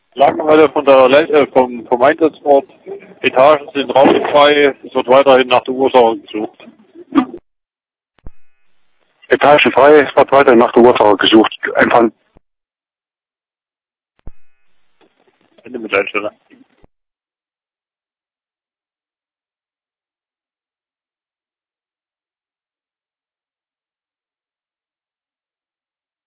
Lagerhalle vom Einsatzort. Etagen sind raumfrei. Es wird weiterhin nach der Ursache gesucht. Etagen frei, es wird weiterhin nach der Ursache gesucht. Einfach Ende mit Einsteller.